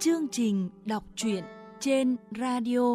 Chương trình đọc truyện trên radio.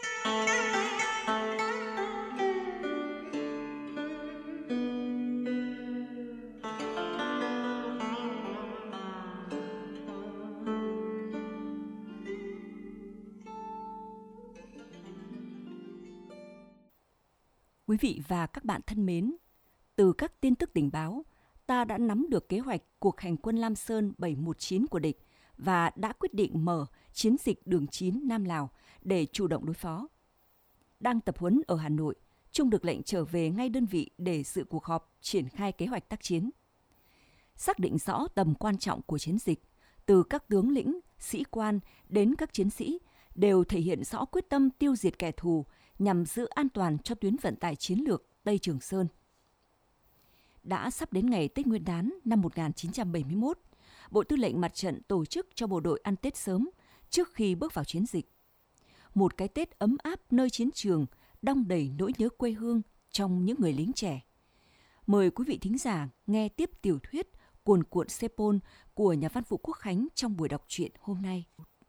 Quý vị và các bạn thân mến, từ các tin tức tình báo, ta đã nắm được kế hoạch cuộc hành quân Lam Sơn 719 của địch và đã quyết định mở chiến dịch đường 9 Nam Lào để chủ động đối phó. Đang tập huấn ở Hà Nội, Trung được lệnh trở về ngay đơn vị để dự cuộc họp triển khai kế hoạch tác chiến. Xác định rõ tầm quan trọng của chiến dịch, từ các tướng lĩnh, sĩ quan đến các chiến sĩ đều thể hiện rõ quyết tâm tiêu diệt kẻ thù nhằm giữ an toàn cho tuyến vận tải chiến lược Tây Trường Sơn. Đã sắp đến ngày Tết Nguyên đán năm 1971, Bộ Tư lệnh Mặt trận tổ chức cho bộ đội ăn Tết sớm trước khi bước vào chiến dịch. Một cái Tết ấm áp nơi chiến trường, đong đầy nỗi nhớ quê hương trong những người lính trẻ. Mời quý vị thính giả nghe tiếp tiểu thuyết Cuồn cuộn Sepol của nhà văn Vũ Quốc Khánh trong buổi đọc truyện hôm nay.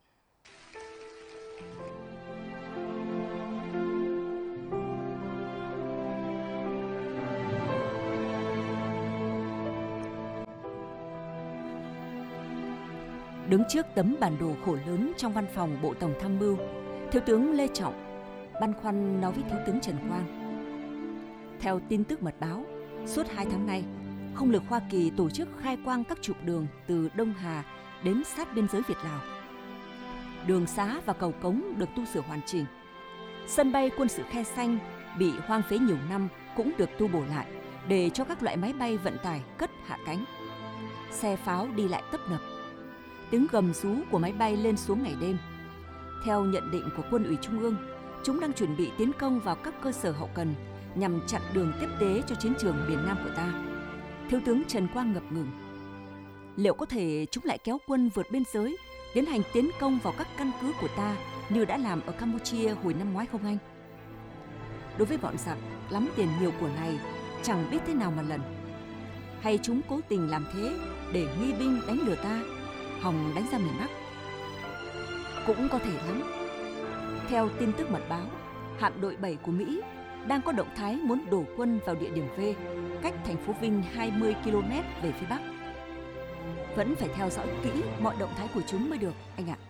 Đứng trước tấm bản đồ khổ lớn trong văn phòng Bộ Tổng Tham mưu, Thiếu tướng Lê Trọng băn khoăn nói với Thiếu tướng Trần Quang. Theo tin tức mật báo, suốt 2 tháng nay, không lực Hoa Kỳ tổ chức khai quang các trục đường từ Đông Hà đến sát biên giới Việt-Lào. Đường xá và cầu cống được tu sửa hoàn chỉnh. Sân bay quân sự Khe Xanh bị hoang phế nhiều năm cũng được tu bổ lại để cho các loại máy bay vận tải cất hạ cánh. Xe pháo đi lại tấp nập. Tiếng gầm rú của máy bay lên xuống ngày đêm. Theo nhận định của Quân ủy Trung ương, chúng đang chuẩn bị tiến công vào các cơ sở hậu cần nhằm chặn đường tiếp tế cho chiến trường miền Nam của ta. Thiếu tướng Trần Quang ngập ngừng. Liệu có thể chúng lại kéo quân vượt biên giới, tiến hành tiến công vào các căn cứ của ta như đã làm ở Campuchia hồi năm ngoái không anh? Đối với bọn giặc lắm tiền nhiều của này, chẳng biết thế nào mà lần. Hay chúng cố tình làm thế để nghi binh đánh lừa ta, hòng đánh ra miền Bắc? Cũng có thể lắm. Theo tin tức mật báo, hạm đội 7 của Mỹ đang có động thái muốn đổ quân vào địa điểm V, cách thành phố Vinh 20 km về phía Bắc. Vẫn phải theo dõi kỹ mọi động thái của chúng mới được, anh ạ.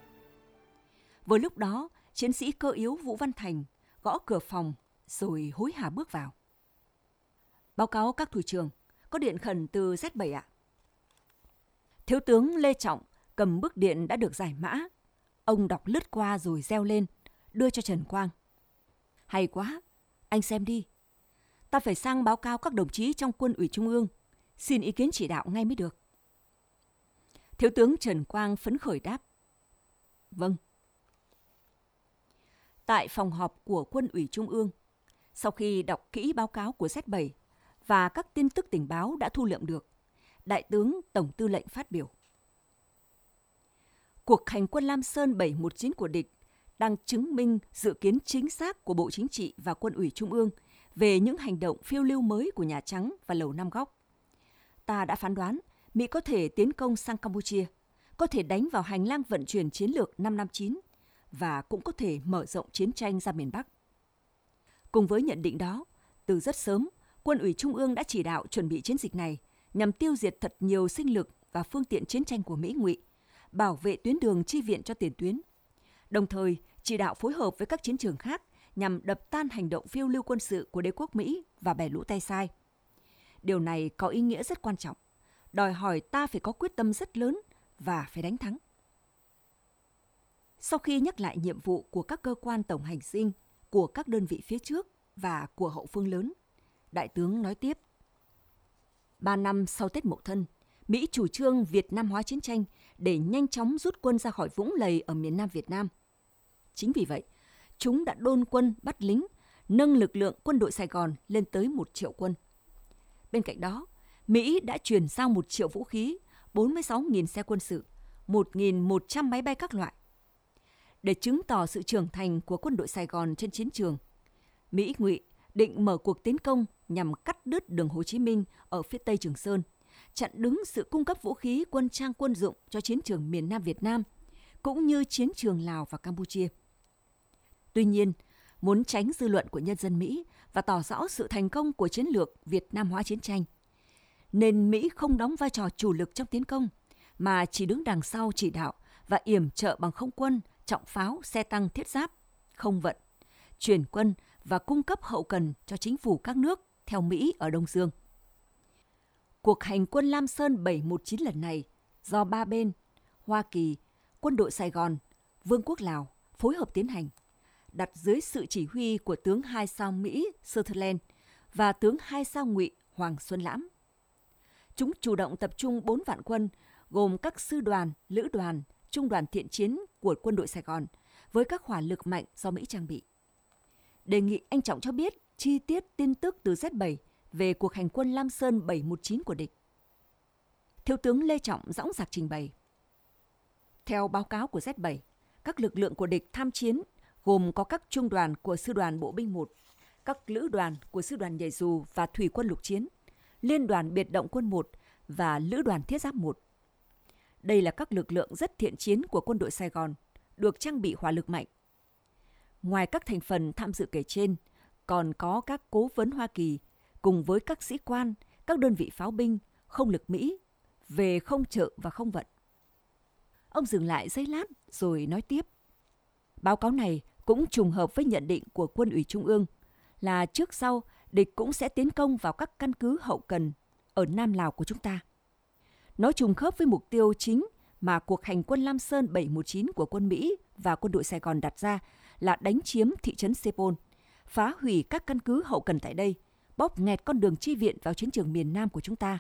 Vừa lúc đó, chiến sĩ cơ yếu Vũ Văn Thành gõ cửa phòng rồi hối hả bước vào. Báo cáo các thủ trưởng, có điện khẩn từ Z7 ạ. Thiếu tướng Lê Trọng cầm bức điện đã được giải mã. Ông đọc lướt qua rồi reo lên, đưa cho Trần Quang. Hay quá, anh xem đi. Ta phải sang báo cáo các đồng chí trong Quân ủy Trung ương, xin ý kiến chỉ đạo ngay mới được. Thiếu tướng Trần Quang phấn khởi đáp. Vâng. Tại phòng họp của Quân ủy Trung ương, sau khi đọc kỹ báo cáo của Z7 và các tin tức tình báo đã thu lượm được, Đại tướng Tổng Tư lệnh phát biểu. Cuộc hành quân Lam Sơn 719 của địch đang chứng minh dự kiến chính xác của Bộ Chính trị và Quân ủy Trung ương về những hành động phiêu lưu mới của Nhà Trắng và Lầu Năm Góc. Ta đã phán đoán Mỹ có thể tiến công sang Campuchia, có thể đánh vào hành lang vận chuyển chiến lược 559 và cũng có thể mở rộng chiến tranh ra miền Bắc. Cùng với nhận định đó, từ rất sớm, Quân ủy Trung ương đã chỉ đạo chuẩn bị chiến dịch này nhằm tiêu diệt thật nhiều sinh lực và phương tiện chiến tranh của Mỹ ngụy, bảo vệ tuyến đường chi viện cho tiền tuyến. Đồng thời, chỉ đạo phối hợp với các chiến trường khác nhằm đập tan hành động phiêu lưu quân sự của đế quốc Mỹ và bè lũ tay sai. Điều này có ý nghĩa rất quan trọng, đòi hỏi ta phải có quyết tâm rất lớn và phải đánh thắng. Sau khi nhắc lại nhiệm vụ của các cơ quan tổng hành dinh, của các đơn vị phía trước và của hậu phương lớn, Đại tướng nói tiếp. 3 năm sau Tết Mậu Thân, Mỹ chủ trương Việt Nam hóa chiến tranh để nhanh chóng rút quân ra khỏi vũng lầy ở miền Nam Việt Nam. Chính vì vậy, chúng đã đôn quân bắt lính, nâng lực lượng quân đội Sài Gòn lên tới 1 triệu quân. Bên cạnh đó, Mỹ đã chuyển giao 1 triệu vũ khí, 46.000 xe quân sự, 1.100 máy bay các loại. Để chứng tỏ sự trưởng thành của quân đội Sài Gòn trên chiến trường, Mỹ ngụy định mở cuộc tiến công nhằm cắt đứt đường Hồ Chí Minh ở phía Tây Trường Sơn, chặn đứng sự cung cấp vũ khí quân trang quân dụng cho chiến trường miền Nam Việt Nam, cũng như chiến trường Lào và Campuchia. Tuy nhiên, muốn tránh dư luận của nhân dân Mỹ và tỏ rõ sự thành công của chiến lược Việt Nam hóa chiến tranh, nên Mỹ không đóng vai trò chủ lực trong tiến công, mà chỉ đứng đằng sau chỉ đạo và yểm trợ bằng không quân, trọng pháo, xe tăng thiết giáp, không vận, chuyển quân và cung cấp hậu cần cho chính phủ các nước theo Mỹ ở Đông Dương. Cuộc hành quân Lam Sơn 719 lần này do ba bên Hoa Kỳ, Quân đội Sài Gòn, Vương quốc Lào phối hợp tiến hành, đặt dưới sự chỉ huy của tướng 2 sao Mỹ Sutherland và tướng 2 sao Ngụy Hoàng Xuân Lãm. Chúng chủ động tập trung 4 vạn quân gồm các sư đoàn, lữ đoàn, trung đoàn thiện chiến của Quân đội Sài Gòn với các hỏa lực mạnh do Mỹ trang bị. Đề nghị anh Trọng cho biết chi tiết tin tức từ Z7 về cuộc hành quân Lam Sơn 719 của địch. Thiếu tướng Lê Trọng dõng dạc trình bày. Theo báo cáo của Z7, các lực lượng của địch tham chiến gồm có các trung đoàn của Sư đoàn Bộ binh 1, các lữ đoàn của Sư đoàn Nhảy dù và Thủy quân lục chiến, Liên đoàn Biệt động quân 1 và Lữ đoàn Thiết giáp 1. Đây là các lực lượng rất thiện chiến của Quân đội Sài Gòn, được trang bị hỏa lực mạnh. Ngoài các thành phần tham dự kể trên, còn có các cố vấn Hoa Kỳ cùng với các sĩ quan, các đơn vị pháo binh, không lực Mỹ về không trợ và không vận. Ông dừng lại giây lát rồi nói tiếp. Báo cáo này cũng trùng hợp với nhận định của Quân ủy Trung ương là trước sau địch cũng sẽ tiến công vào các căn cứ hậu cần ở Nam Lào của chúng ta. Nó trùng khớp với mục tiêu chính mà cuộc hành quân Lam Sơn 719 của quân Mỹ và Quân đội Sài Gòn đặt ra là đánh chiếm thị trấn Sepol, phá hủy các căn cứ hậu cần tại đây, bóp nghẹt con đường chi viện vào chiến trường miền Nam của chúng ta.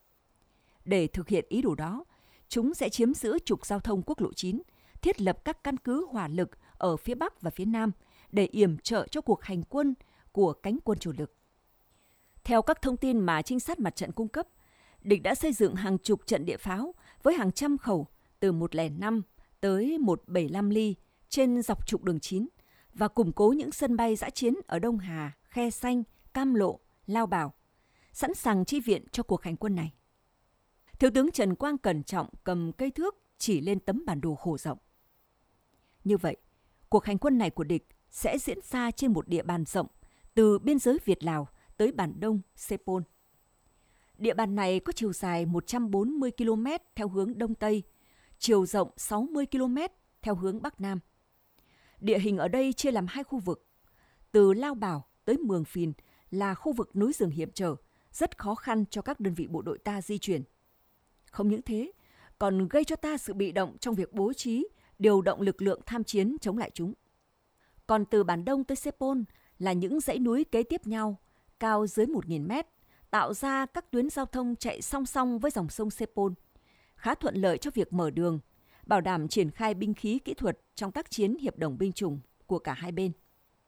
Để thực hiện ý đồ đó, chúng sẽ chiếm giữ trục giao thông quốc lộ 9, thiết lập các căn cứ hỏa lực ở phía Bắc và phía Nam để yểm trợ cho cuộc hành quân của cánh quân chủ lực. Theo các thông tin mà trinh sát mặt trận cung cấp, địch đã xây dựng hàng chục trận địa pháo với hàng trăm khẩu từ 105 tới 175 ly trên dọc trục đường 9 và củng cố những sân bay dã chiến ở Đông Hà, Khe Xanh, Cam Lộ, Lao Bảo, sẵn sàng chi viện cho cuộc hành quân này. Thiếu tướng Trần Quang cẩn trọng cầm cây thước chỉ lên tấm bản đồ khổ rộng. Như vậy, cuộc hành quân này của địch sẽ diễn ra trên một địa bàn rộng từ biên giới Việt-Lào tới Bản Đông, Sepol. Địa bàn này có chiều dài 140 km theo hướng Đông-Tây, chiều rộng 60 km theo hướng Bắc-Nam. Địa hình ở đây chia làm hai khu vực. Từ Lao Bảo tới Mường Phìn là khu vực núi rừng hiểm trở, rất khó khăn cho các đơn vị bộ đội ta di chuyển. Không những thế, còn gây cho ta sự bị động trong việc bố trí, điều động lực lượng tham chiến chống lại chúng. Còn từ Bản Đông tới Sepol là những dãy núi kế tiếp nhau, cao dưới 1.000 mét, tạo ra các tuyến giao thông chạy song song với dòng sông Sepol, khá thuận lợi cho việc mở đường, bảo đảm triển khai binh khí kỹ thuật trong tác chiến hiệp đồng binh chủng của cả hai bên.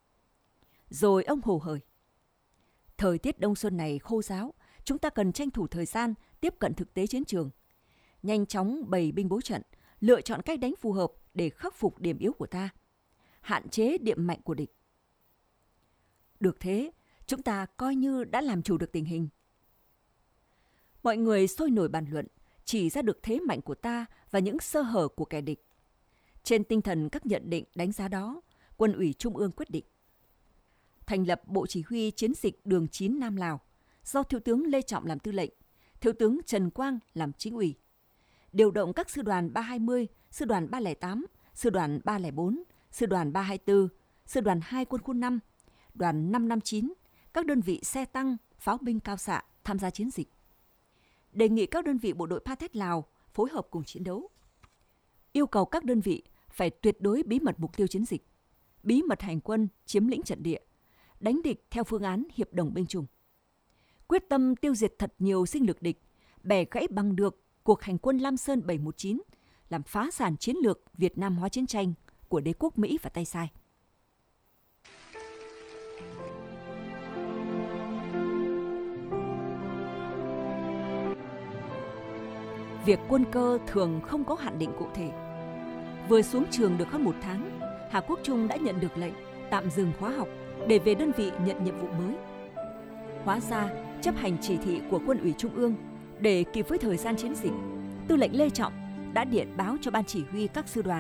Rồi ông hồ hởi. Thời tiết đông xuân này khô ráo, chúng ta cần tranh thủ thời gian tiếp cận thực tế chiến trường, nhanh chóng bày binh bố trận, lựa chọn cách đánh phù hợp để khắc phục điểm yếu của ta, hạn chế điểm mạnh của địch. Được thế, chúng ta coi như đã làm chủ được tình hình. Mọi người sôi nổi bàn luận, chỉ ra được thế mạnh của ta và những sơ hở của kẻ địch. Trên tinh thần các nhận định đánh giá đó, Quân ủy Trung ương quyết định thành lập Bộ Chỉ huy Chiến dịch Đường 9 Nam Lào, do Thiếu tướng Lê Trọng làm tư lệnh, Thiếu tướng Trần Quang làm chính ủy. Điều động các sư đoàn 320, sư đoàn 308, sư đoàn 304, sư đoàn 324, sư đoàn 2 quân khu 5, đoàn 559, các đơn vị xe tăng, pháo binh cao xạ tham gia chiến dịch. Đề nghị các đơn vị bộ đội Pathet Lào phối hợp cùng chiến đấu. Yêu cầu các đơn vị phải tuyệt đối bí mật mục tiêu chiến dịch, bí mật hành quân, chiếm lĩnh trận địa, đánh địch theo phương án hiệp đồng binh chủng. Quyết tâm tiêu diệt thật nhiều sinh lực địch, bẻ gãy bằng được cuộc hành quân Lam Sơn 719, làm phá sản chiến lược Việt Nam hóa chiến tranh của đế quốc Mỹ và tay sai. Việc quân cơ thường không có hạn định cụ thể. Vừa xuống trường được hơn 1 tháng, Hà Quốc Trung đã nhận được lệnh tạm dừng khóa học để về đơn vị nhận nhiệm vụ mới. Hóa ra, chấp hành chỉ thị của Quân ủy Trung ương để kịp với thời gian chiến dịch, Tư lệnh Lê Trọng đã điện báo cho ban chỉ huy các sư đoàn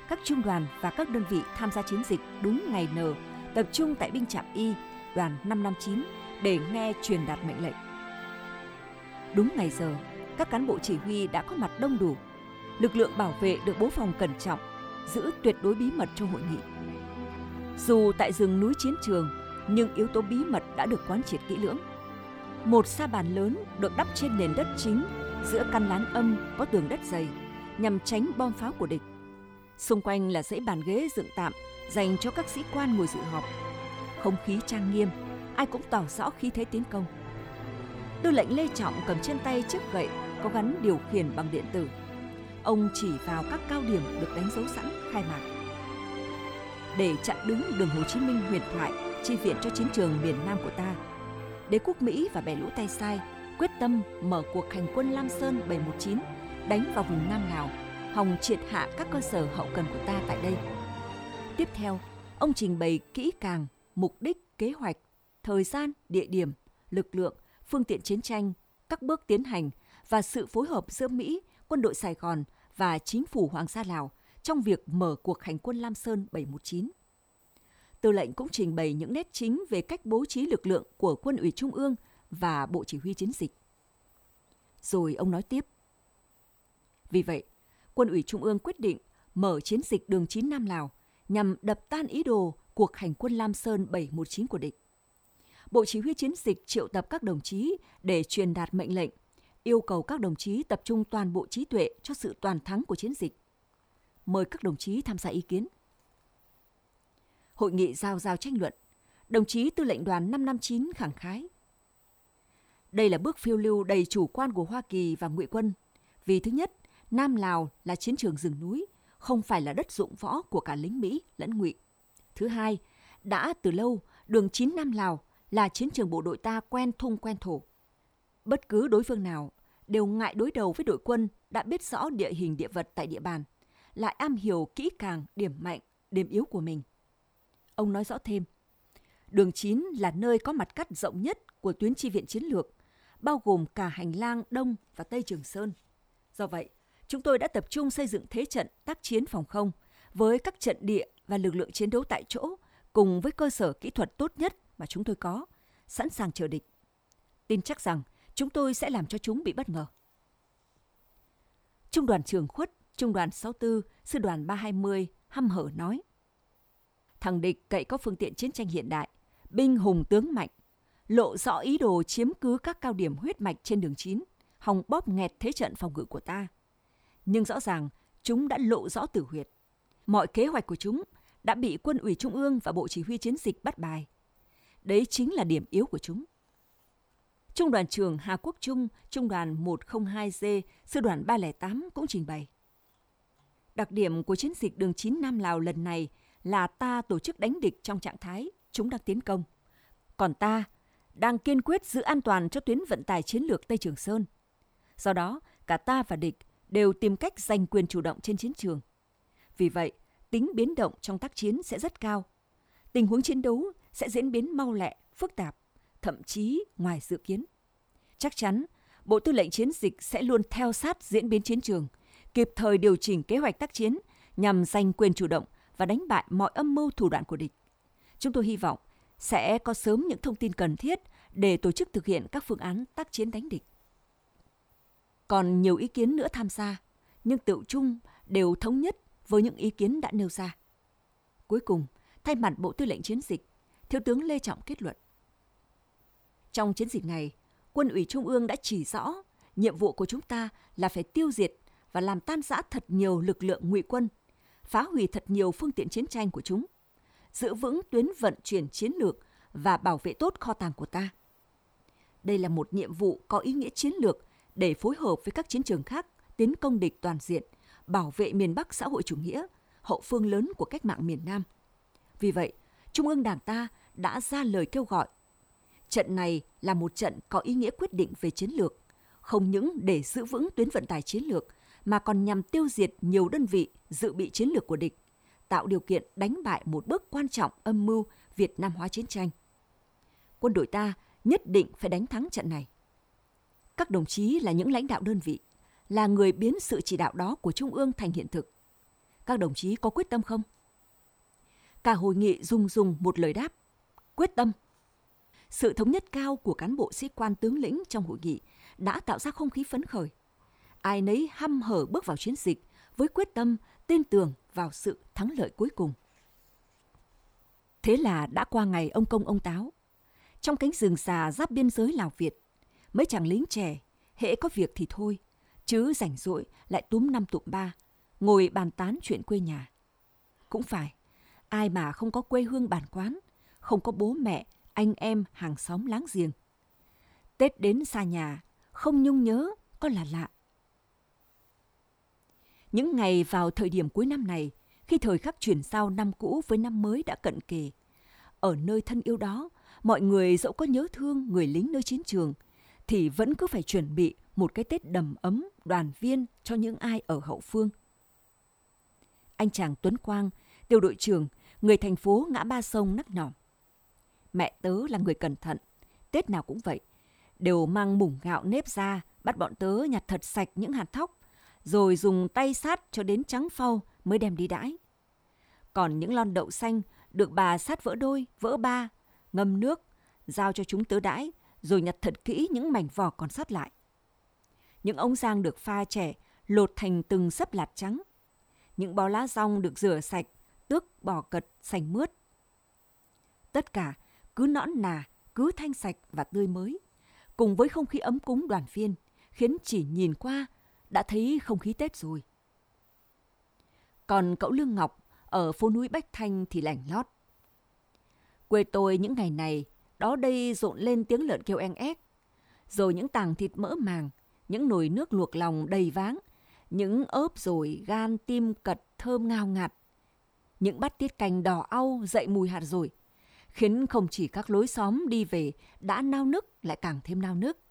các trung đoàn và các đơn vị tham gia chiến dịch đúng ngày N tập trung tại binh trạm Y, đoàn 559 để nghe truyền đạt mệnh lệnh. Đúng ngày giờ, các cán bộ chỉ huy đã có mặt đông đủ. Lực lượng bảo vệ được bố phòng cẩn trọng, giữ tuyệt đối bí mật trong hội nghị. Dù tại rừng núi chiến trường, nhưng yếu tố bí mật đã được quán triệt kỹ lưỡng. Một sa bàn lớn được đắp trên nền đất chính giữa căn lán âm có tường đất dày nhằm tránh bom pháo của địch. Xung quanh là dãy bàn ghế dựng tạm dành cho các sĩ quan ngồi dự họp. Không khí trang nghiêm, ai cũng tỏ rõ khí thế tiến công. Tư lệnh Lê Trọng cầm trên tay chiếc gậy có gắn điều khiển bằng điện tử. Ông chỉ vào các cao điểm được đánh dấu sẵn khai mạc. Để chặn đứng đường Hồ Chí Minh huyền thoại chi viện cho chiến trường miền Nam của ta, Đế quốc Mỹ và bè lũ tay sai quyết tâm mở cuộc hành quân Lam Sơn 719 đánh vào vùng Nam Lào, hòng triệt hạ các cơ sở hậu cần của ta tại đây. Tiếp theo, ông trình bày kỹ càng mục đích, kế hoạch, thời gian, địa điểm, lực lượng, phương tiện chiến tranh, các bước tiến hành và sự phối hợp giữa Mỹ, quân đội Sài Gòn và chính phủ Hoàng gia Lào trong việc mở cuộc hành quân Lam Sơn 719. Tư lệnh cũng trình bày những nét chính về cách bố trí lực lượng của Quân ủy Trung ương và Bộ Chỉ huy Chiến dịch. Rồi ông nói tiếp. Vì vậy, Quân ủy Trung ương quyết định mở chiến dịch đường 9 Nam Lào nhằm đập tan ý đồ cuộc hành quân Lam Sơn 719 của địch. Bộ Chỉ huy Chiến dịch triệu tập các đồng chí để truyền đạt mệnh lệnh, yêu cầu các đồng chí tập trung toàn bộ trí tuệ cho sự toàn thắng của chiến dịch. Mời các đồng chí tham gia ý kiến. Hội nghị rao rao tranh luận. Đồng chí Tư lệnh đoàn 559 khẳng khái. Đây là bước phiêu lưu đầy chủ quan của Hoa Kỳ và Ngụy quân. Vì thứ nhất, Nam Lào là chiến trường rừng núi, không phải là đất dụng võ của cả lính Mỹ lẫn Ngụy. Thứ hai, đã từ lâu, đường 9 Nam Lào là chiến trường bộ đội ta quen thung quen thổ. Bất cứ đối phương nào đều ngại đối đầu với đội quân đã biết rõ địa hình địa vật tại địa bàn, lại am hiểu kỹ càng điểm mạnh, điểm yếu của mình. Ông nói rõ thêm, đường 9 là nơi có mặt cắt rộng nhất của tuyến chi viện chiến lược, bao gồm cả hành lang Đông và Tây Trường Sơn. Do vậy, chúng tôi đã tập trung xây dựng thế trận tác chiến phòng không với các trận địa và lực lượng chiến đấu tại chỗ cùng với cơ sở kỹ thuật tốt nhất mà chúng tôi có, sẵn sàng chờ địch. Tin chắc rằng chúng tôi sẽ làm cho chúng bị bất ngờ. Trung đoàn Trường Khuất, Trung đoàn 64, Sư đoàn 320 hăm hở nói. Thằng địch cậy có phương tiện chiến tranh hiện đại, binh hùng tướng mạnh, lộ rõ ý đồ chiếm cứ các cao điểm huyết mạch trên đường 9, hòng bóp nghẹt thế trận phòng ngự của ta. Nhưng rõ ràng, chúng đã lộ rõ tử huyệt. Mọi kế hoạch của chúng đã bị Quân ủy Trung ương và Bộ Chỉ huy Chiến dịch bắt bài. Đấy chính là điểm yếu của chúng. Trung đoàn trưởng Hà Quốc Trung, Trung đoàn 102G, Sư đoàn 308 cũng trình bày. Đặc điểm của chiến dịch đường 9 Nam Lào lần này là ta tổ chức đánh địch trong trạng thái chúng đang tiến công. Còn ta đang kiên quyết giữ an toàn cho tuyến vận tải chiến lược Tây Trường Sơn. Do đó, cả ta và địch đều tìm cách giành quyền chủ động trên chiến trường. Vì vậy, tính biến động trong tác chiến sẽ rất cao. Tình huống chiến đấu sẽ diễn biến mau lẹ, phức tạp, thậm chí ngoài dự kiến. Chắc chắn, Bộ Tư lệnh Chiến dịch sẽ luôn theo sát diễn biến chiến trường, kịp thời điều chỉnh kế hoạch tác chiến nhằm giành quyền chủ động và đánh bại mọi âm mưu thủ đoạn của địch. Chúng tôi hy vọng sẽ có sớm những thông tin cần thiết để tổ chức thực hiện các phương án tác chiến đánh địch. Còn nhiều ý kiến nữa tham gia, nhưng tự chung đều thống nhất với những ý kiến đã nêu ra. Cuối cùng, thay mặt Bộ Tư lệnh Chiến dịch, Thiếu tướng Lê Trọng kết luận. Trong chiến dịch này, Quân ủy Trung ương đã chỉ rõ nhiệm vụ của chúng ta là phải tiêu diệt và làm tan rã thật nhiều lực lượng Ngụy quân, phá hủy thật nhiều phương tiện chiến tranh của chúng, giữ vững tuyến vận chuyển chiến lược và bảo vệ tốt kho tàng của ta. Đây là một nhiệm vụ có ý nghĩa chiến lược để phối hợp với các chiến trường khác tiến công địch toàn diện, bảo vệ miền Bắc xã hội chủ nghĩa, hậu phương lớn của cách mạng miền Nam. Vì vậy, Trung ương Đảng ta đã ra lời kêu gọi. Trận này là một trận có ý nghĩa quyết định về chiến lược, không những để giữ vững tuyến vận tải chiến lược, mà còn nhằm tiêu diệt nhiều đơn vị dự bị chiến lược của địch, tạo điều kiện đánh bại một bước quan trọng âm mưu Việt Nam hóa chiến tranh. Quân đội ta nhất định phải đánh thắng trận này. Các đồng chí là những lãnh đạo đơn vị, là người biến sự chỉ đạo đó của Trung ương thành hiện thực. Các đồng chí có quyết tâm không? Cả hội nghị rùng rùng một lời đáp: quyết tâm. Sự thống nhất cao của cán bộ sĩ quan tướng lĩnh trong hội nghị đã tạo ra không khí phấn khởi. Ai nấy hăm hở bước vào chiến dịch với quyết tâm tin tưởng vào sự thắng lợi cuối cùng. Thế là đã qua ngày ông công ông táo. Trong cánh rừng già giáp biên giới Lào Việt, mấy chàng lính trẻ hễ có việc thì thôi, chứ rảnh rỗi lại túm năm tụm ba, ngồi bàn tán chuyện quê nhà. Cũng phải, ai mà không có quê hương bản quán, không có bố mẹ, anh em, hàng xóm láng giềng. Tết đến xa nhà, không nhung nhớ có là lạ. Những ngày vào thời điểm cuối năm này, khi thời khắc chuyển giao năm cũ với năm mới đã cận kề, ở nơi thân yêu đó, mọi người dẫu có nhớ thương người lính nơi chiến trường, thì vẫn cứ phải chuẩn bị một cái Tết đầm ấm, đoàn viên cho những ai ở hậu phương. Anh chàng Tuấn Quang, tiểu đội trưởng, người thành phố ngã ba sông nắc nỏm: mẹ tớ là người cẩn thận, Tết nào cũng vậy, đều mang muỗng gạo nếp ra, bắt bọn tớ nhặt thật sạch những hạt thóc, rồi dùng tay sát cho đến trắng phau mới đem đi đãi. Còn những lon đậu xanh được bà sát vỡ đôi, vỡ ba, ngâm nước, giao cho chúng tớ đãi, rồi nhặt thật kỹ những mảnh vỏ còn sót lại. Những ống giang được pha trẻ, lột thành từng xấp lạt trắng. Những bó lá dong được rửa sạch, tước bỏ cật sành mướt. Tất cả cứ nõn nà, cứ thanh sạch và tươi mới, cùng với không khí ấm cúng đoàn viên, khiến chỉ nhìn qua đã thấy không khí Tết rồi. Còn cậu Lương Ngọc ở phố núi Bách Thanh thì lành lót: quê tôi những ngày này, đó đây rộn lên tiếng lợn kêu eng ép, rồi những tàng thịt mỡ màng, những nồi nước luộc lòng đầy váng, những ớp rồi gan tim cật thơm ngào ngạt, những bát tiết canh đỏ au dậy mùi hạt dổi, khiến không chỉ các lối xóm đi về đã nao nức lại càng thêm nao nức.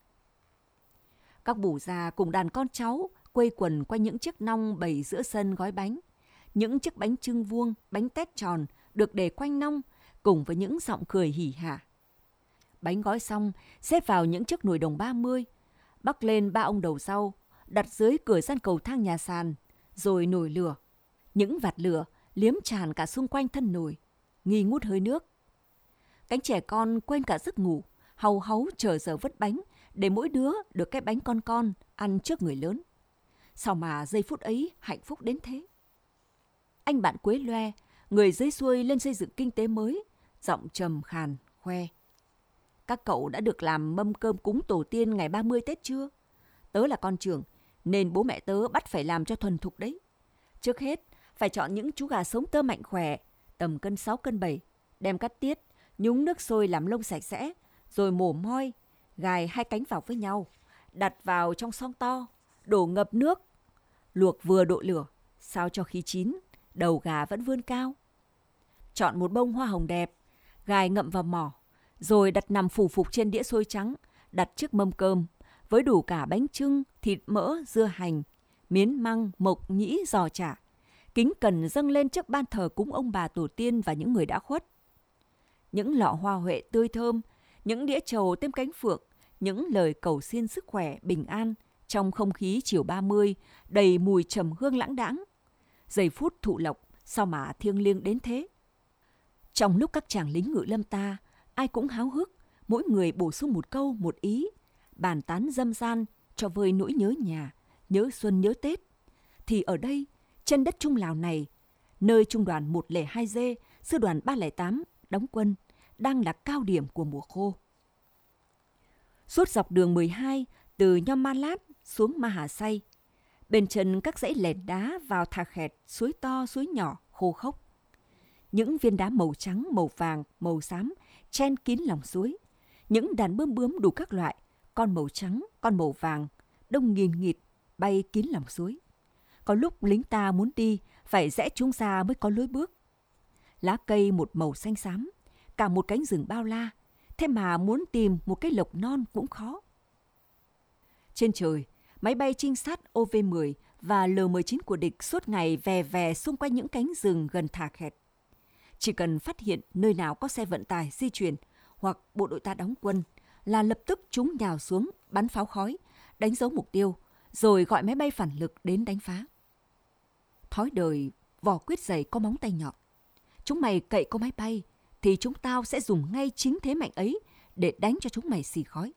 Các bù già cùng đàn con cháu quây quần quanh những chiếc nong bày giữa sân gói bánh, những chiếc bánh chưng vuông, bánh tét tròn được để quanh nong, cùng với những giọng cười hỉ hả. Bánh gói xong, xếp vào những chiếc nồi đồng 30, bắc lên 3 ông đầu rau, đặt dưới cửa gian cầu thang nhà sàn, rồi nồi lửa. Những vạt lửa liếm tràn cả xung quanh thân nồi, nghi ngút hơi nước. Cánh trẻ con quên cả giấc ngủ, hau háu chờ giờ vớt bánh, để mỗi đứa được cái bánh con ăn trước người lớn. Sao mà giây phút ấy hạnh phúc đến thế? Anh bạn Quế Loe, người dưới xuôi lên xây dựng kinh tế mới, giọng trầm khàn, khoe: các cậu đã được làm mâm cơm cúng tổ tiên ngày 30 Tết chưa? Tớ là con trưởng, nên bố mẹ tớ bắt phải làm cho thuần thục đấy. Trước hết, phải chọn những chú gà sống tơ mạnh khỏe, tầm cân 6 cân 7, đem cắt tiết, nhúng nước sôi làm lông sạch sẽ, rồi mổ moi, gài 2 cánh vào với nhau, đặt vào trong xoong to, đổ ngập nước, luộc vừa độ lửa, sao cho khi chín, đầu gà vẫn vươn cao. Chọn một bông hoa hồng đẹp, gài ngậm vào mỏ, rồi đặt nằm phủ phục trên đĩa xôi trắng, đặt trước mâm cơm, với đủ cả bánh chưng, thịt mỡ, dưa hành, miến măng, mộc nhĩ, giò chả, kính cẩn dâng lên trước ban thờ cúng ông bà tổ tiên và những người đã khuất. Những lọ hoa huệ tươi thơm, những đĩa trầu thêm cánh phượng, những lời cầu xin sức khỏe, bình an, trong không khí chiều 30, đầy mùi trầm hương lãng đãng. Giây phút thụ lộc, sao mà thiêng liêng đến thế? Trong lúc các chàng lính ngự lâm ta, ai cũng háo hức, mỗi người bổ sung một câu, một ý, bàn tán dâm gian cho vơi nỗi nhớ nhà, nhớ xuân nhớ Tết, thì ở đây, trên đất Trung Lào này, nơi trung đoàn 102G, sư đoàn 308 đóng quân, đang là cao điểm của mùa khô. Suốt dọc đường 12, từ Nhom Ma Lát xuống Ma Hà Say, bên chân các dãy lẻn đá vào Thà Khẹt, suối to, suối nhỏ, khô khốc. Những viên đá màu trắng, màu vàng, màu xám chen kín lòng suối. Những đàn bướm bướm đủ các loại, con màu trắng, con màu vàng, đông nghìn nghịt, bay kín lòng suối. Có lúc lính ta muốn đi, phải rẽ chúng ra mới có lối bước. Lá cây một màu xanh xám, cả một cánh rừng bao la, thế mà muốn tìm một cái lộc non cũng khó. Trên trời, máy bay trinh sát OV-10 và L-19 của địch suốt ngày vè vè xung quanh những cánh rừng gần Thà Khẹt. Chỉ cần phát hiện nơi nào có xe vận tải di chuyển hoặc bộ đội ta đóng quân là lập tức chúng nhào xuống, bắn pháo khói, đánh dấu mục tiêu, rồi gọi máy bay phản lực đến đánh phá. Thói đời vỏ quyết giày có móng tay nhọn. Chúng mày cậy có máy bay, thì chúng tao sẽ dùng ngay chính thế mạnh ấy để đánh cho chúng mày xì khói.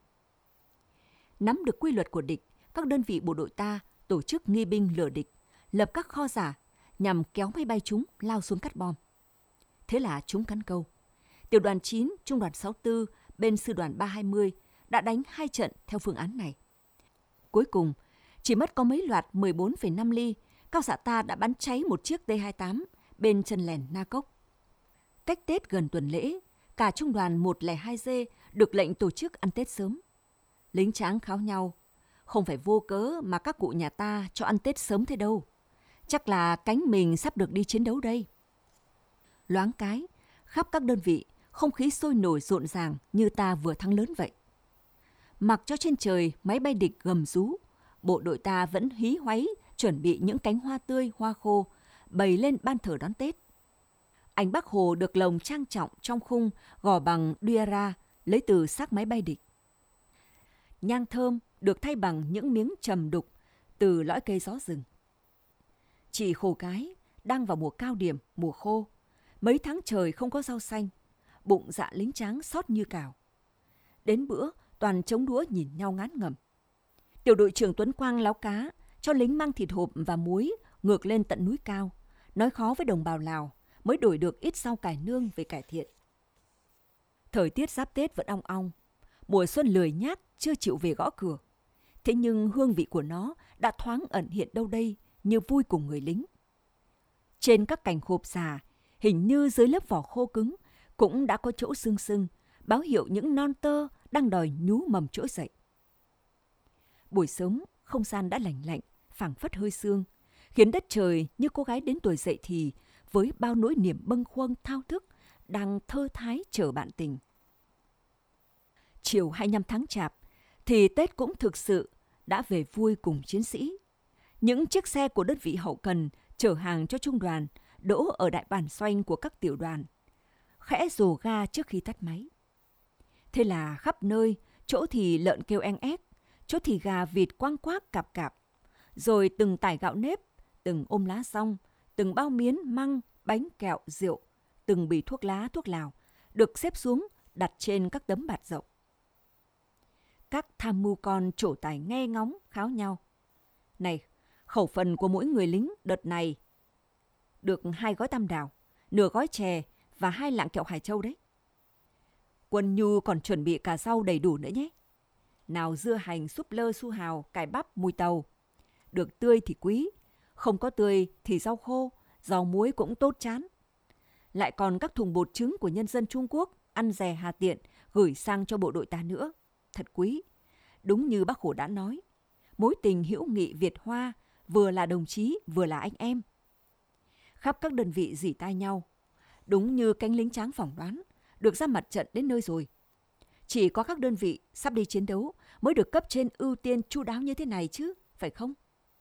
Nắm được quy luật của địch, các đơn vị bộ đội ta tổ chức nghi binh lừa địch, lập các kho giả nhằm kéo máy bay chúng lao xuống cắt bom. Thế là chúng cắn câu. Tiểu đoàn 9, Trung đoàn 64 bên Sư đoàn 320 đã đánh 2 trận theo phương án này. Cuối cùng, chỉ mất có mấy loạt 14,5 ly, cao xạ ta đã bắn cháy một chiếc T-28 bên chân lèn Na Cốc. Cách Tết gần tuần lễ, cả Trung đoàn 102G được lệnh tổ chức ăn Tết sớm. Lính tráng kháo nhau, không phải vô cớ mà các cụ nhà ta cho ăn Tết sớm thế đâu. Chắc là cánh mình sắp được đi chiến đấu đây. Loáng cái, khắp các đơn vị, không khí sôi nổi rộn ràng như ta vừa thắng lớn vậy. Mặc cho trên trời máy bay địch gầm rú, bộ đội ta vẫn hí hoáy chuẩn bị những cánh hoa tươi, hoa khô, bày lên ban thờ đón Tết. Ảnh Bác Hồ được lồng trang trọng trong khung gò bằng Duera lấy từ xác máy bay địch. Nhang thơm được thay bằng những miếng trầm đục từ lõi cây gió rừng. Chỉ khổ cái, đang vào mùa cao điểm, mùa khô, mấy tháng trời không có rau xanh, bụng dạ lính tráng xót như cào. Đến bữa, toàn chống đũa nhìn nhau ngán ngẩm. Tiểu đội trưởng Tuấn Quang láo cá, cho lính mang thịt hộp và muối ngược lên tận núi cao, nói khó với đồng bào Lào, mới đổi được ít rau cải nương về cải thiện. Thời tiết giáp Tết vẫn ong ong, mùa xuân lười nhác chưa chịu về gõ cửa. Thế nhưng hương vị của nó đã thoáng ẩn hiện đâu đây như vui cùng người lính. Trên các cành hộp già, hình như dưới lớp vỏ khô cứng, cũng đã có chỗ sưng sưng, báo hiệu những non tơ đang đòi nhú mầm trỗi dậy. Buổi sớm, không gian đã lạnh lạnh, phảng phất hơi sương, khiến đất trời như cô gái đến tuổi dậy thì với bao nỗi niềm bâng khuâng thao thức đang thơ thái chờ bạn tình. Chiều 25 tháng Chạp thì Tết cũng thực sự đã về vui cùng chiến sĩ. Những chiếc xe của đơn vị hậu cần chở hàng cho trung đoàn đỗ ở đại bản doanh của các tiểu đoàn, khẽ rồ ga trước khi tắt máy. Thế là khắp nơi, chỗ thì lợn kêu eng ép, chỗ thì gà vịt quang quác cạp cạp, rồi từng tải gạo nếp, từng ôm lá rong, từng bao miến, măng, bánh kẹo, rượu, từng bì thuốc lá, thuốc lào, được xếp xuống đặt trên các tấm bạt rộng. Các tham mưu con trổ tài nghe ngóng kháo nhau. Này, khẩu phần của mỗi người lính đợt này được 2 gói tam đào, nửa gói chè và 2 lạng kẹo Hải Châu đấy. Quân nhu còn chuẩn bị cả rau đầy đủ nữa nhé. Nào dưa hành, súp lơ, su hào, cải bắp, mùi tàu. Được tươi thì quý, không có tươi thì rau khô, rau muối cũng tốt chán. Lại còn các thùng bột trứng của nhân dân Trung Quốc ăn rẻ hà tiện gửi sang cho bộ đội ta nữa. Thật quý. Đúng như Bác Hồ đã nói, mối tình hữu nghị Việt Hoa vừa là đồng chí vừa là anh em. Khắp các đơn vị rỉ tai nhau. Đúng như cánh lính tráng phỏng đoán, được ra mặt trận đến nơi rồi. Chỉ có các đơn vị sắp đi chiến đấu mới được cấp trên ưu tiên chu đáo như thế này chứ, phải không?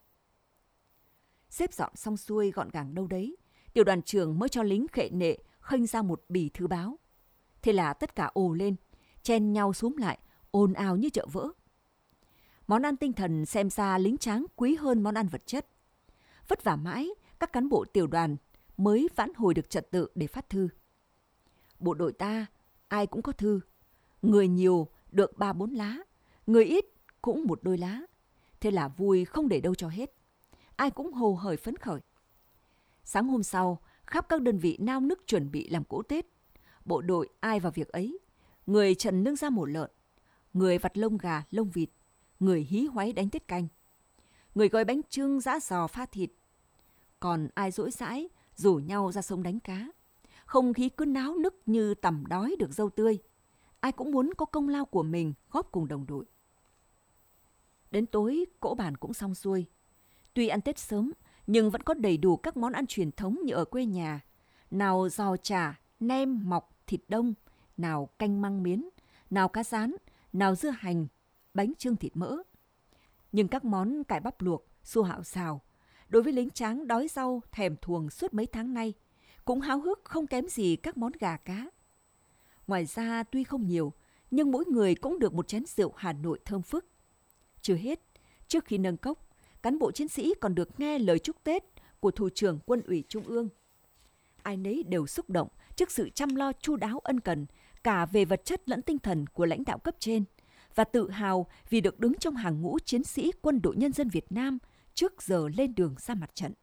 Xếp dọn xong xuôi gọn gàng đâu đấy, tiểu đoàn trưởng mới cho lính khệ nệ khênh ra một bì thư báo. Thế là tất cả ồ lên, chen nhau xúm lại, ồn ào như chợ vỡ. Món ăn tinh thần xem ra lính tráng quý hơn món ăn vật chất. Vất vả mãi, các cán bộ tiểu đoàn mới vãn hồi được trật tự để phát thư. Bộ đội ta, ai cũng có thư. Người nhiều được 3-4 lá, người ít cũng 1 đôi lá. Thế là vui không để đâu cho hết. Ai cũng hồ hởi phấn khởi. Sáng hôm sau, khắp các đơn vị nao nức chuẩn bị làm cỗ Tết. Bộ đội ai vào việc ấy. Người trần nương ra mổ lợn, người vặt lông gà, lông vịt, người hí hoáy đánh tiết canh, người gói bánh chưng, giã giò, pha thịt. Còn ai rỗi rãi rủ nhau ra sông đánh cá. Không khí cứ náo nức như tằm đói được dâu tươi. Ai cũng muốn có công lao của mình góp cùng đồng đội. Đến tối, cỗ bàn cũng xong xuôi. Tuy ăn Tết sớm, nhưng vẫn có đầy đủ các món ăn truyền thống như ở quê nhà. Nào giò chả, nem, mọc, thịt đông, nào canh măng miến, nào cá rán, nào dưa hành, bánh chưng thịt mỡ. Nhưng các món cải bắp luộc, su hạo xào, đối với lính tráng đói rau thèm thuồng suốt mấy tháng nay, cũng háo hức không kém gì các món gà cá. Ngoài ra tuy không nhiều, nhưng mỗi người cũng được một chén rượu Hà Nội thơm phức. Chưa hết, trước khi nâng cốc, cán bộ chiến sĩ còn được nghe lời chúc Tết của Thủ trưởng Quân ủy Trung ương. Ai nấy đều xúc động trước sự chăm lo chu đáo ân cần, cả về vật chất lẫn tinh thần của lãnh đạo cấp trên, và tự hào vì được đứng trong hàng ngũ chiến sĩ Quân đội Nhân dân Việt Nam trước giờ lên đường ra mặt trận.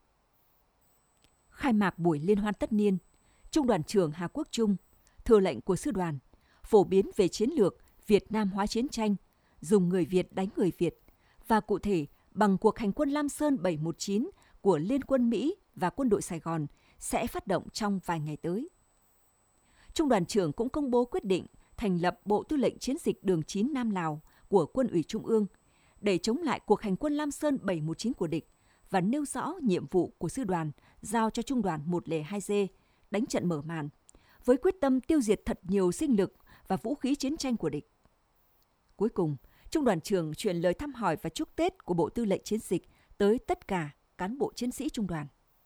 Khai mạc buổi liên hoan tất niên, Trung đoàn trưởng Hà Quốc Trung, thừa lệnh của sư đoàn, phổ biến về chiến lược Việt Nam hóa chiến tranh, dùng người Việt đánh người Việt, và cụ thể bằng cuộc hành quân Lam Sơn 719 của Liên quân Mỹ và Quân đội Sài Gòn sẽ phát động trong vài ngày tới. Trung đoàn trưởng cũng công bố quyết định thành lập Bộ Tư lệnh Chiến dịch Đường 9 Nam Lào của Quân ủy Trung ương để chống lại cuộc hành quân Lam Sơn 719 của địch và nêu rõ nhiệm vụ của sư đoàn giao cho Trung đoàn 102G đánh trận mở màn, với quyết tâm tiêu diệt thật nhiều sinh lực và vũ khí chiến tranh của địch. Cuối cùng, Trung đoàn trưởng truyền lời thăm hỏi và chúc Tết của Bộ Tư lệnh Chiến dịch tới tất cả cán bộ chiến sĩ Trung đoàn.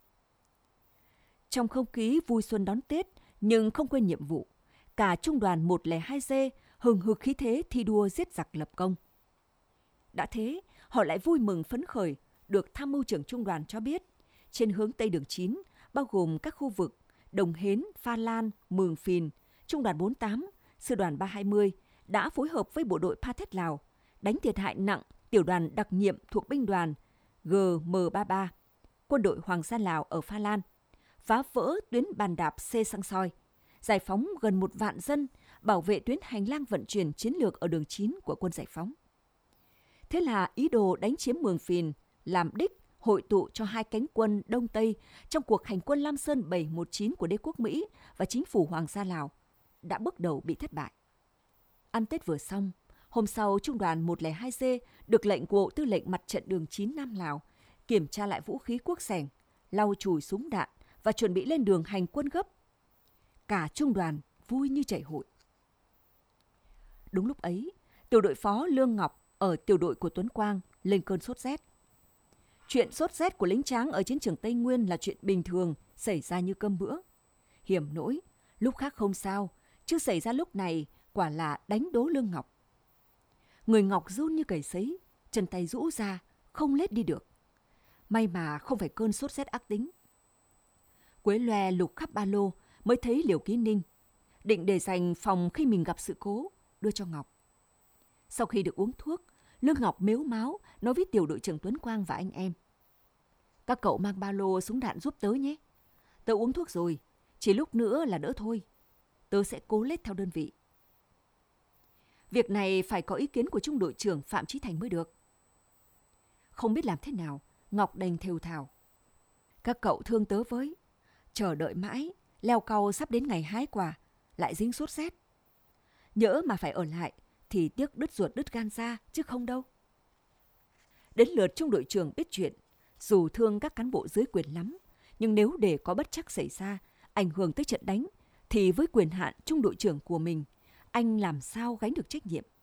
Trong không khí vui xuân đón Tết nhưng không quên nhiệm vụ, cả Trung đoàn 102G hừng hực khí thế thi đua giết giặc lập công. Đã thế, họ lại vui mừng phấn khởi được Tham mưu trưởng Trung đoàn cho biết, trên hướng Tây đường 9, bao gồm các khu vực Đồng Hến, Pha Lan, Mường Phìn, Trung đoàn 48, Sư đoàn 320 đã phối hợp với bộ đội Pathet Lào đánh thiệt hại nặng tiểu đoàn đặc nhiệm thuộc binh đoàn GM33, Quân đội Hoàng gia Lào ở Pha Lan, phá vỡ tuyến bàn đạp C Sang Soi, giải phóng gần 1 vạn dân, bảo vệ tuyến hành lang vận chuyển chiến lược ở đường 9 của quân giải phóng. Thế là ý đồ đánh chiếm Mường Phìn làm đích hội tụ cho hai cánh quân Đông Tây trong cuộc hành quân Lam Sơn 719 của đế quốc Mỹ và chính phủ Hoàng gia Lào đã bước đầu bị thất bại. Ăn Tết vừa xong, hôm sau Trung đoàn 102G được lệnh của Bộ Tư lệnh Mặt trận đường 9 Nam Lào kiểm tra lại vũ khí quốc xẻng, lau chùi súng đạn và chuẩn bị lên đường hành quân gấp. Cả Trung đoàn vui như chảy hội. Đúng lúc ấy, tiểu đội phó Lương Ngọc ở tiểu đội của Tuấn Quang lên cơn sốt rét. Chuyện sốt rét của lính tráng ở chiến trường Tây Nguyên là chuyện bình thường, xảy ra như cơm bữa. Hiểm nỗi, lúc khác không sao, chứ xảy ra lúc này quả là đánh đố Lương Ngọc. Người Ngọc run như cầy sấy, chân tay rũ ra, không lết đi được. May mà không phải cơn sốt rét ác tính. Quế loe lục khắp ba lô mới thấy liều ký ninh, định để dành phòng khi mình gặp sự cố, đưa cho Ngọc. Sau khi được uống thuốc, Lương Ngọc mếu máo nói với tiểu đội trưởng Tuấn Quang và anh em: "Các cậu mang ba lô súng đạn giúp tớ nhé. Tớ uống thuốc rồi, chỉ lúc nữa là đỡ thôi. Tớ sẽ cố lết theo đơn vị." Việc này phải có ý kiến của trung đội trưởng Phạm Chí Thành mới được. Không biết làm thế nào, Ngọc đành thều thào: "Các cậu thương tớ với. Chờ đợi mãi, leo cau sắp đến ngày hái quả, lại dính sốt rét. Nhỡ mà phải ở lại thì tiếc đứt ruột đứt gan ra, chứ không đâu." Đến lượt trung đội trưởng biết chuyện, dù thương các cán bộ dưới quyền lắm, nhưng nếu để có bất trắc xảy ra, ảnh hưởng tới trận đánh, thì với quyền hạn trung đội trưởng của mình, anh làm sao gánh được trách nhiệm.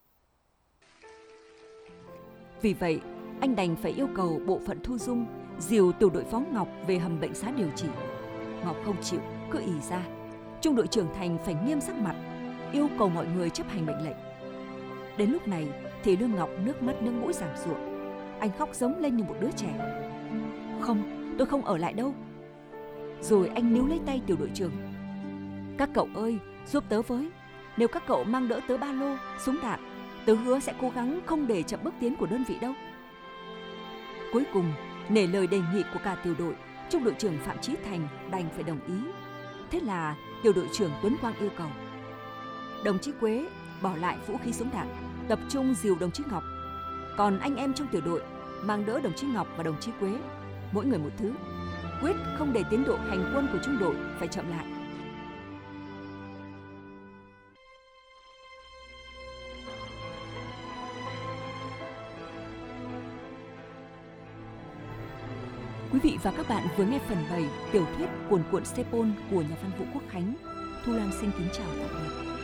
Vì vậy, anh đành phải yêu cầu bộ phận thu dung dìu tiểu đội phó Ngọc về hầm bệnh xá điều trị. Ngọc không chịu, cứ ì ra. Trung đội trưởng Thành phải nghiêm sắc mặt, yêu cầu mọi người chấp hành mệnh lệnh. Đến lúc này thì Lương Ngọc nước mắt nước mũi giảm ruộng. Anh khóc giống lên như một đứa trẻ: "Không, tôi không ở lại đâu." Rồi anh níu lấy tay tiểu đội trưởng: "Các cậu ơi, giúp tớ với. Nếu các cậu mang đỡ tớ ba lô, súng đạn, tớ hứa sẽ cố gắng không để chậm bước tiến của đơn vị đâu." Cuối cùng, nể lời đề nghị của cả tiểu đội, trung đội trưởng Phạm Chí Thành đành phải đồng ý. Thế là tiểu đội trưởng Tuấn Quang yêu cầu: "Đồng chí Quế bỏ lại vũ khí súng đạn, tập trung dìu đồng chí Ngọc. Còn anh em trong tiểu đội mang đỡ đồng chí Ngọc và đồng chí Quế, mỗi người một thứ. Quyết không để tiến độ hành quân của trung đội phải chậm lại." Quý vị và các bạn vừa nghe phần 7 tiểu thuyết Cuồn cuộn Sepol của nhà văn Vũ Quốc Khánh. Thu Lan xin kính chào tạm biệt.